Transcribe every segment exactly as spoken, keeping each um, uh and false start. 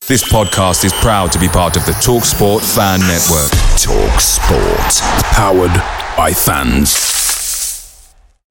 This podcast is proud to be part of the TalkSport Fan Network. TalkSport. Powered by fans.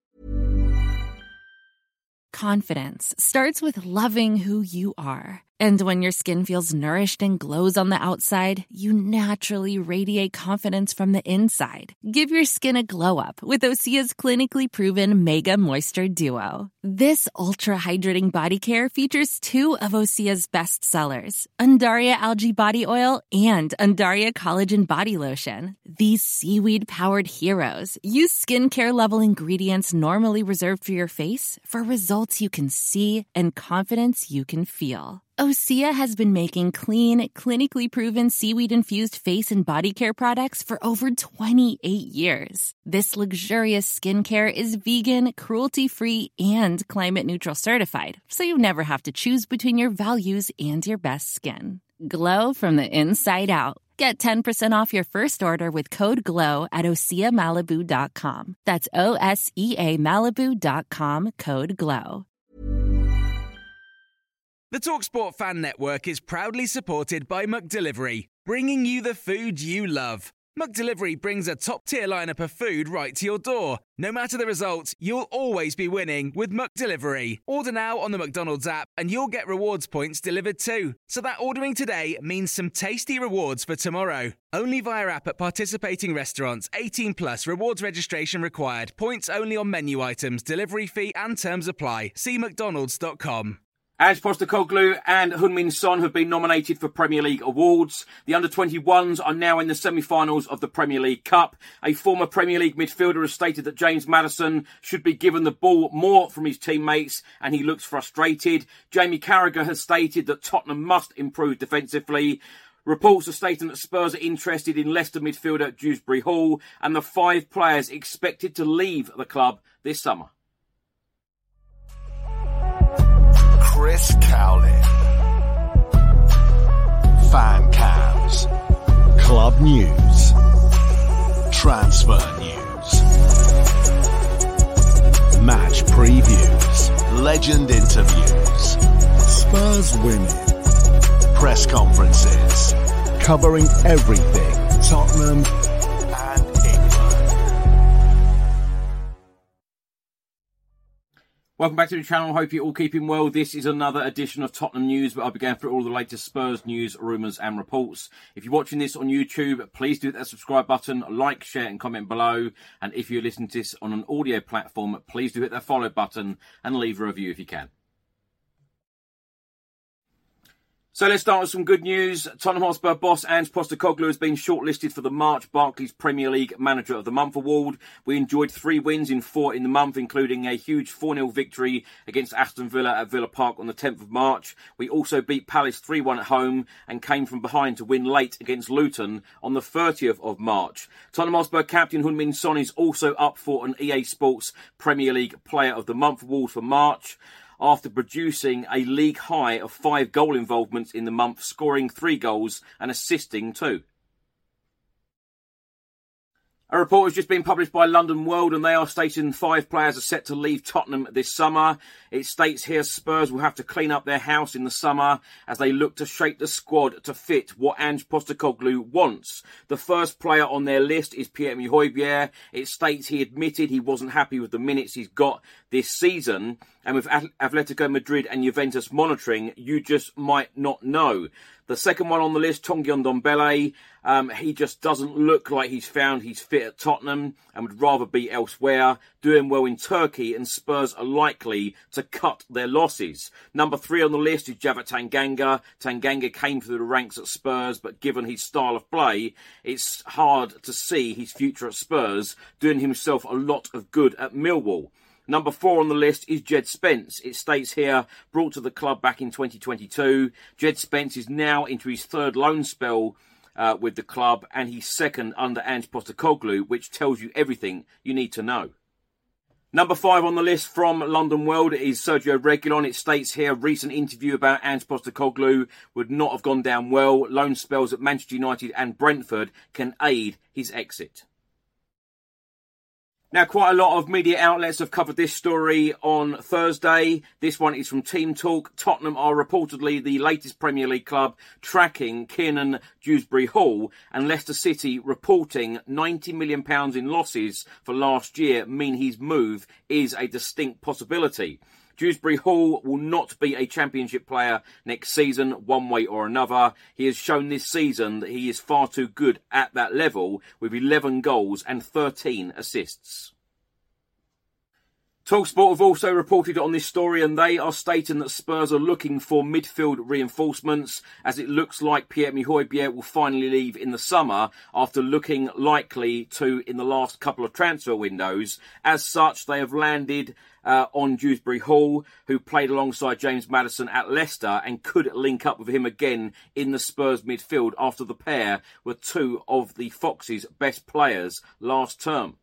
Confidence starts with loving who you are. And when your skin feels nourished and glows on the outside, you naturally radiate confidence from the inside. Give your skin a glow up with Osea's clinically proven Mega Moisture Duo. This ultra-hydrating body care features two of Osea's best sellers, Undaria Algae Body Oil and Undaria Collagen Body Lotion. These seaweed-powered heroes use skincare-level ingredients normally reserved for your face for results you can see and confidence you can feel. Osea has been making clean, clinically proven seaweed-infused face and body care products for over twenty-eight years. This luxurious skincare is vegan, cruelty-free, and climate-neutral certified, so you never have to choose between your values and your best skin. Glow from the inside out. Get ten percent off your first order with code GLOW at osea malibu dot com. That's O S E A Malibu dot com, code GLOW. The TalkSport Fan Network is proudly supported by McDelivery, bringing you the food you love. McDelivery brings a top-tier lineup of food right to your door. No matter the result, you'll always be winning with McDelivery. Order now on the McDonald's app and you'll get rewards points delivered too. So that ordering today means some tasty rewards for tomorrow. Only via app at participating restaurants. eighteen plus, rewards registration required. Points only on menu items, delivery fee and terms apply. See mcdonalds dot com. Ange Postecoglou and Heung-min Son have been nominated for Premier League awards. The under twenty-ones are now in the semi-finals of the Premier League Cup. A former Premier League midfielder has stated that James Maddison should be given the ball more from his teammates, and he looks frustrated. Jamie Carragher has stated that Tottenham must improve defensively. Reports are stating that Spurs are interested in Leicester midfielder Dewsbury Hall, and the five players expected to leave the club this summer. Chris Cowlin. Fan cams. Club news. Transfer news. Match previews. Legend interviews. Spurs winning. Press conferences. Covering everything Tottenham and England. Welcome back to the channel. Hope you're all keeping well. This is another edition of Tottenham News, where I'll be going through all the latest Spurs news, rumours and reports. If you're watching this on YouTube, please do hit that subscribe button, like, share and comment below. And if you're listening to this on an audio platform, please do hit that follow button and leave a review if you can. So let's start with some good news. Tottenham Hotspur boss Ange Postecoglou has been shortlisted for the March Barclays Premier League Manager of the Month award. We enjoyed three wins in four in the month, including a huge four nil victory against Aston Villa at Villa Park on the tenth of March. We also beat Palace three one at home and came from behind to win late against Luton on the thirtieth of March. Tottenham Hotspur captain Heung-min Son is also up for an E A Sports Premier League Player of the Month award for March, after producing a league high of five goal involvements in the month, scoring three goals and assisting two. A report has just been published by London World, and they are stating five players are set to leave Tottenham this summer. It states here Spurs will have to clean up their house in the summer as they look to shape the squad to fit what Ange Postecoglou wants. The first player on their list is Pierre-Emile Højbjerg. It states he admitted he wasn't happy with the minutes he's got this season, and with Atletico Madrid and Juventus monitoring, you just might not know. The second one on the list, Tanguy Ndombele, um, he just doesn't look like he's found his fit at Tottenham and would rather be elsewhere, doing well in Turkey, and Spurs are likely to cut their losses. Number three on the list is Javert Tanganga. Tanganga came through the ranks at Spurs, but given his style of play, it's hard to see his future at Spurs, doing himself a lot of good at Millwall. Number four on the list is Jed Spence. It states here, brought to the club back in twenty twenty-two. Jed Spence is now into his third loan spell uh, with the club, and he's second under Ange Postecoglou, which tells you everything you need to know. Number five on the list from London World is Sergio Reguilon. It states here, recent interview about Ange Postecoglou would not have gone down well. Loan spells at Manchester United and Brentford can aid his exit. Now, quite a lot of media outlets have covered this story on Thursday. This one is from Team Talk. Tottenham are reportedly the latest Premier League club tracking Kiernan Dewsbury Hall, and Leicester City reporting ninety million pounds in losses for last year mean his move is a distinct possibility. Dewsbury Hall will not be a championship player next season, one way or another. He has shown this season that he is far too good at that level, with eleven goals and thirteen assists. TalkSport have also reported on this story, and they are stating that Spurs are looking for midfield reinforcements, as it looks like Pierre-Emile Højbjerg will finally leave in the summer after looking likely to in the last couple of transfer windows. As such, they have landed uh, on Dewsbury Hall, who played alongside James Maddison at Leicester and could link up with him again in the Spurs midfield after the pair were two of the Foxes' best players last term.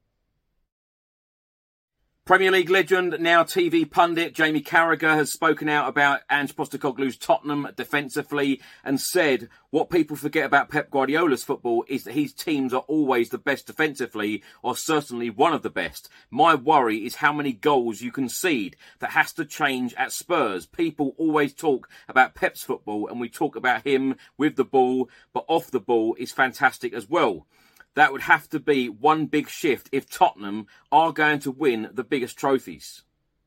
Premier League legend, now T V pundit, Jamie Carragher has spoken out about Ange Postecoglou's Tottenham defensively and said what people forget about Pep Guardiola's football is that his teams are always the best defensively, or certainly one of the best. My worry is how many goals you concede. That has to change at Spurs. People always talk about Pep's football, and we talk about him with the ball, but off the ball is fantastic as well. That would have to be one big shift if Tottenham are going to win the biggest trophies.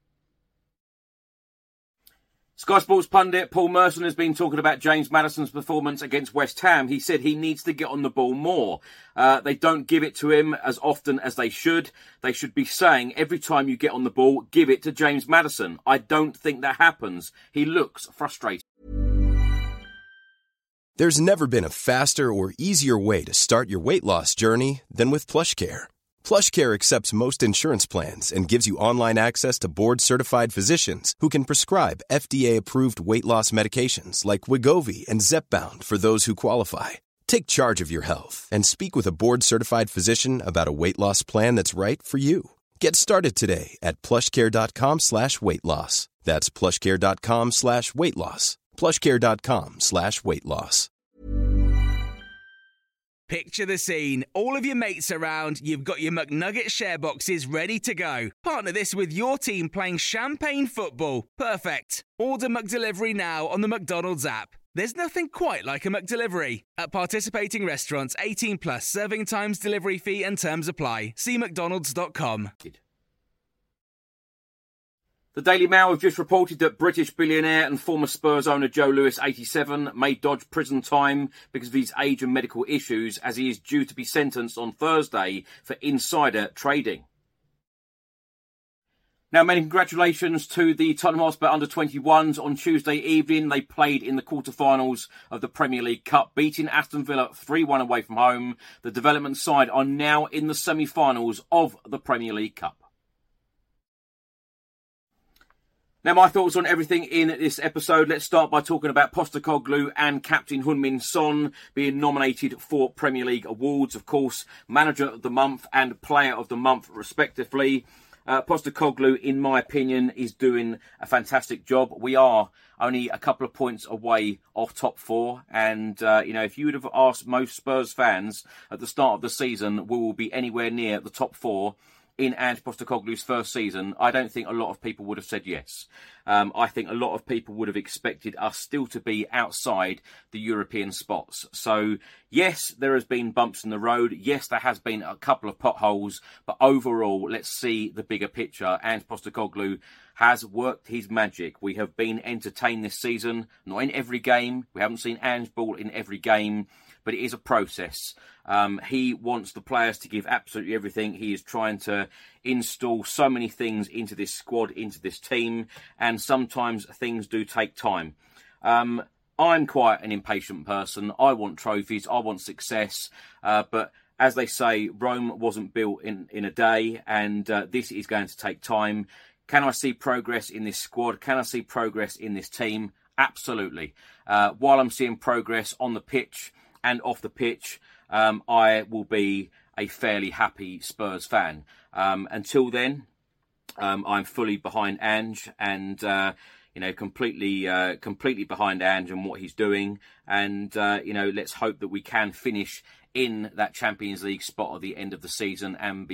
Sky Sports pundit Paul Merson has been talking about James Maddison's performance against West Ham. He said he needs to get on the ball more. Uh, they don't give it to him as often as they should. They should be saying every time you get on the ball, give it to James Maddison. I don't think that happens. He looks frustrated. There's never been a faster or easier way to start your weight loss journey than with PlushCare. PlushCare accepts most insurance plans and gives you online access to board-certified physicians who can prescribe F D A-approved weight loss medications like Wegovy and Zepbound for those who qualify. Take charge of your health and speak with a board-certified physician about a weight loss plan that's right for you. Get started today at plushcare.com slash weight loss. That's plushcare.com slash weight loss. plushcare.com slash weight loss. Picture the scene. All of your mates around, you've got your McNugget share boxes ready to go. Partner this with your team playing champagne football. Perfect. Order McDelivery now on the McDonald's app. There's nothing quite like a McDelivery. At participating restaurants, eighteen plus, serving times, delivery fee and terms apply. See mcdonalds dot com. The Daily Mail have just reported that British billionaire and former Spurs owner Joe Lewis, eighty-seven, may dodge prison time because of his age and medical issues, as he is due to be sentenced on Thursday for insider trading. Now, many congratulations to the Tottenham Hotspur under twenty-ones. On Tuesday evening, they played in the quarter-finals of the Premier League Cup, beating Aston Villa three one away from home. The development side are now in the semi-finals of the Premier League Cup. Now, my thoughts on everything in this episode. Let's start by talking about Postecoglou and Captain Heung-min Son being nominated for Premier League awards. Of course, Manager of the Month and Player of the Month, respectively. Uh, Postecoglou, in my opinion, is doing a fantastic job. We are only a couple of points away off top four. And, uh, you know, if you would have asked most Spurs fans at the start of the season, we will be anywhere near the top four in Ange Postecoglou's first season, I don't think a lot of people would have said yes. Um, I think a lot of people would have expected us still to be outside the European spots. So, yes, there has been bumps in the road. Yes, there has been a couple of potholes. But overall, let's see the bigger picture. Ange Postecoglou has worked his magic. We have been entertained this season. Not in every game. We haven't seen Ange ball in every game. But it is a process. Um, he wants the players to give absolutely everything. He is trying to install so many things into this squad, into this team, and sometimes things do take time. Um, I'm quite an impatient person. I want trophies. I want success. Uh, but as they say, Rome wasn't built in, in a day, and uh, this is going to take time. Can I see progress in this squad? Can I see progress in this team? Absolutely. Uh, while I'm seeing progress on the pitch and off the pitch, um, I will be a fairly happy Spurs fan. Um, until then, um, I'm fully behind Ange and, uh, you know, completely uh, completely behind Ange and what he's doing. And, uh, you know, let's hope that we can finish in that Champions League spot at the end of the season and be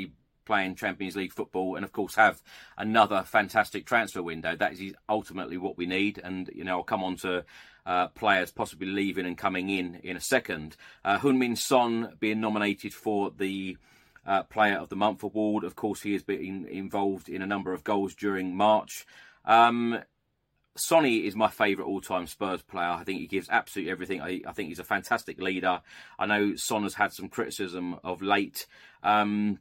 playing Champions League football and, of course, have another fantastic transfer window. That is ultimately what we need. And, you know, I'll come on to uh, players possibly leaving and coming in in a second. Uh, Heung-min Son being nominated for the uh, Player of the Month award. Of course, he has been involved in a number of goals during March. Um, Sonny is my favourite all-time Spurs player. I think he gives absolutely everything. I, I think he's a fantastic leader. I know Son has had some criticism of late. Um,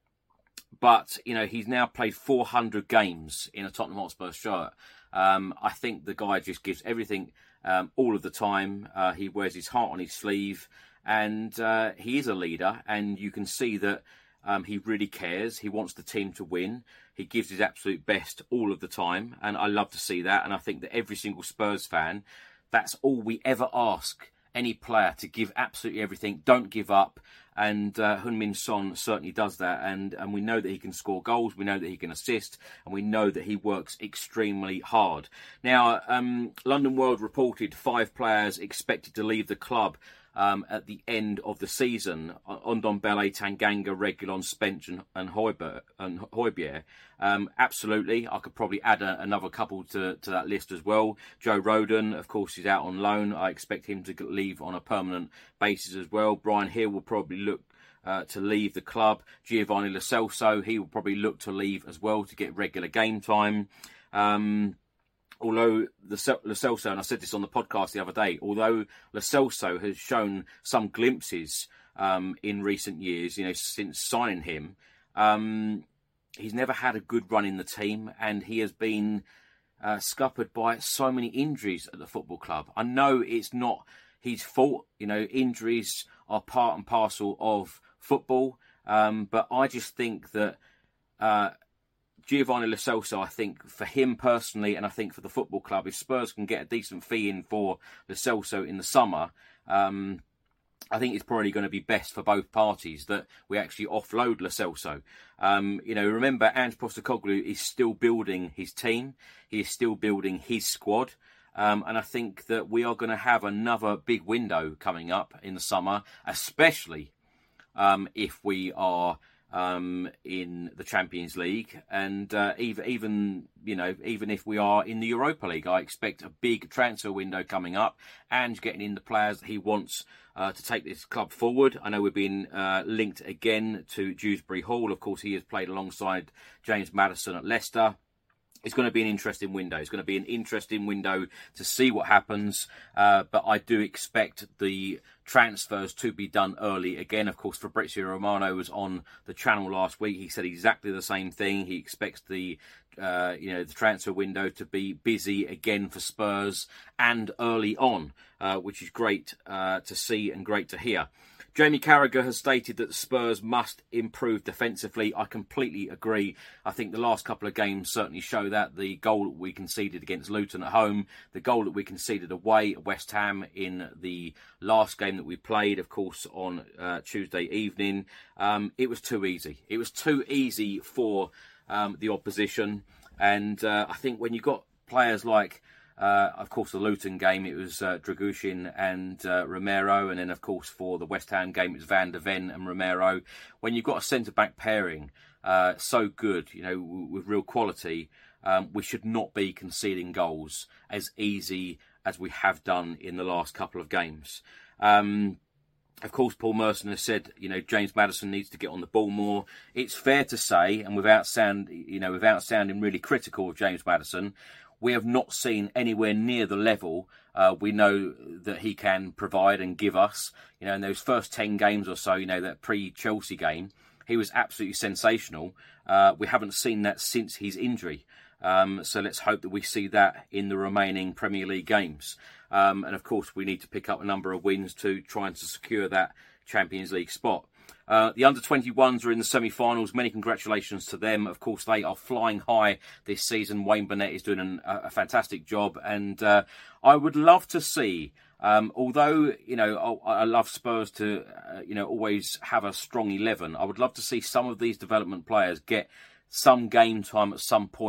but, you know, he's now played four hundred games in a Tottenham Hotspur shirt. Um, I think the guy just gives everything um, all of the time. Uh, he wears his heart on his sleeve. And uh, he is a leader. And you can see that um, he really cares. He wants the team to win. He gives his absolute best all of the time, and I love to see that. And I think that every single Spurs fan, that's all we ever ask any player, to give absolutely everything. Don't give up. And uh, Heung-min Son certainly does that. And, and we know that he can score goals. We know that he can assist. And we know that he works extremely hard. Now, um, London World reported five players expected to leave the club Um, at the end of the season. Ndombele, Tanganga, Reguilon, Spence and, and Højbjerg. And Højbjerg. Um, absolutely. I could probably add a, another couple to, to that list as well. Joe Rodon, of course, is out on loan. I expect him to leave on a permanent basis as well. Bryan Gil will probably look uh, to leave the club. Giovanni Lo Celso, he will probably look to leave as well to get regular game time. Um... Although Lo Celso, and I said this on the podcast the other day, although Lo Celso has shown some glimpses um, in recent years, you know, since signing him, um, he's never had a good run in the team, and he has been uh, scuppered by so many injuries at the football club. I know it's not his fault, you know, injuries are part and parcel of football, um, but I just think that Uh, Giovanni Lo Celso, I think, for him personally, and I think for the football club, if Spurs can get a decent fee in for Lo Celso in the summer, um, I think it's probably going to be best for both parties that we actually offload Lo Celso. Um, you know, remember, Ange Postecoglou is still building his team. He is still building his squad. Um, and I think that we are going to have another big window coming up in the summer, especially um, if we are Um, in the Champions League, and uh, even, even you know, even if we are in the Europa League, I expect a big transfer window coming up, and getting in the players that he wants uh, to take this club forward. I know we've been uh, linked again to Dewsbury Hall. Of course, he has played alongside James Maddison at Leicester. It's going to be an interesting window. It's going to be an interesting window to see what happens. Uh, but I do expect the transfers to be done early. Again, of course, Fabrizio Romano was on the channel last week. He said exactly the same thing. He expects the uh, you know, the transfer window to be busy again for Spurs and early on, uh, which is great uh, to see and great to hear. Jamie Carragher has stated that Spurs must improve defensively. I completely agree. I think the last couple of games certainly show that. The goal that we conceded against Luton at home, the goal that we conceded away at West Ham in the last game that we played, of course, on uh, Tuesday evening, um, it was too easy. It was too easy for um, the opposition. And uh, I think when you've got players like Uh, of course, the Luton game, it was uh, Dragushin and uh, Romero. And then, of course, for the West Ham game, it was Van der Ven and Romero. When you've got a centre-back pairing uh, so good, you know, w- with real quality, um, we should not be conceding goals as easy as we have done in the last couple of games. Um, of course, Paul Merson has said, you know, James Maddison needs to get on the ball more. It's fair to say, and without sound, you know, without sounding really critical of James Maddison, we have not seen anywhere near the level uh, we know that he can provide and give us. You know, in those first ten games or so, you know, that pre-Chelsea game, he was absolutely sensational. Uh, we haven't seen that since his injury. Um, so let's hope that we see that in the remaining Premier League games. Um, and of course, we need to pick up a number of wins to try and to secure that Champions League spot. Uh, the under twenty-ones are in the semi-finals. Many congratulations to them. Of course, they are flying high this season. Wayne Burnett is doing an, a, a fantastic job. And uh, I would love to see, um, although, you know, I, I love Spurs to, uh, you know, always have a strong eleven. I would love to see some of these development players get some game time at some point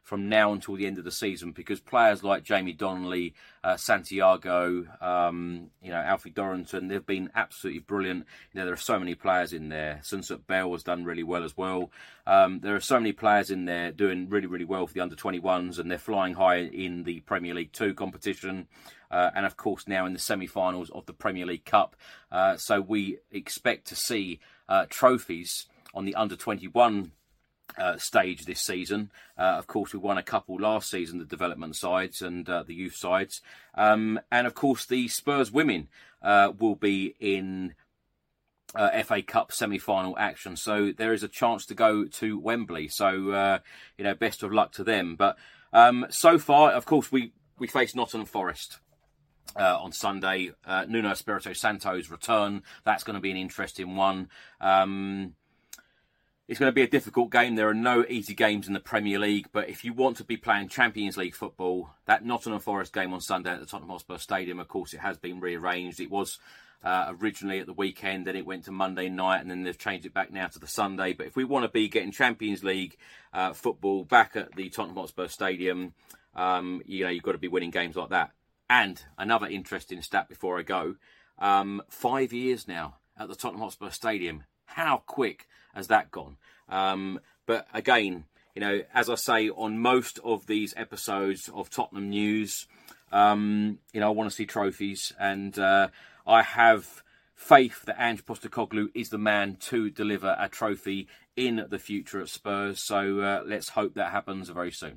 from now until the end of the season, because players like Jamie Donnelly, uh, Santiago, um, you know, Alfie Dorrington, they've been absolutely brilliant. You know, there are so many players in there. Sunsut Bell has done really well as well. Um, there are so many players in there doing really, really well for the under twenty-ones, and they're flying high in the Premier League two competition. Uh, and of course now in the semi-finals of the Premier League Cup. Uh, so we expect to see uh, trophies on the under twenty-one Uh, stage this season. Uh, of course, we won a couple last season, the development sides and uh, the youth sides. Um, and of course, the Spurs women uh, will be in uh, F A Cup semi-final action. So there is a chance to go to Wembley. So, uh, you know, best of luck to them. But um, so far, of course, we, we face Nottingham Forest Uh, on Sunday. uh, Nuno Espirito Santo's return. That's going to be an interesting one. Um, It's going to be a difficult game. There are no easy games in the Premier League, but if you want to be playing Champions League football, that Nottingham Forest game on Sunday at the Tottenham Hotspur Stadium, of course, it has been rearranged. It was uh, originally at the weekend, then it went to Monday night, and then they've changed it back now to the Sunday. But if we want to be getting Champions League uh, football back at the Tottenham Hotspur Stadium, um, you know, you've got to be winning games like that. And another interesting stat before I go, um, five years now at the Tottenham Hotspur Stadium. How quick has that gone? Um, but again, you know, as I say on most of these episodes of Tottenham News, um, you know, I want to see trophies, and uh, I have faith that Ange Postecoglou is the man to deliver a trophy in the future at Spurs. So uh, let's hope that happens very soon.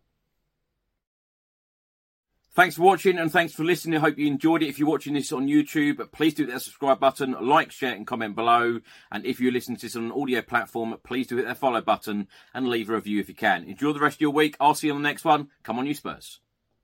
Thanks for watching and thanks for listening. I hope you enjoyed it. If you're watching this on YouTube, please do hit that subscribe button, like, share and comment below. And if you're listening to this on an audio platform, please do hit that follow button and leave a review if you can. Enjoy the rest of your week. I'll see you on the next one. Come on, you Spurs.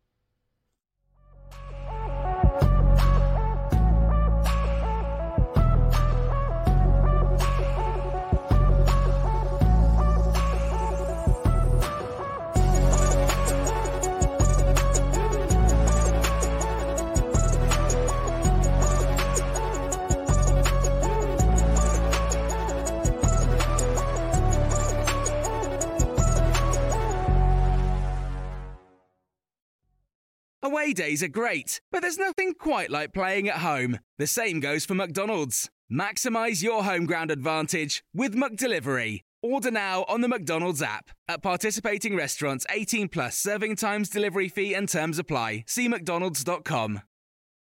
Away days are great, but there's nothing quite like playing at home. The same goes for McDonald's. Maximise your home ground advantage with McDelivery. Order now on the McDonald's app. At participating restaurants, eighteen plus, serving times, delivery fee and terms apply. See mcdonalds dot com.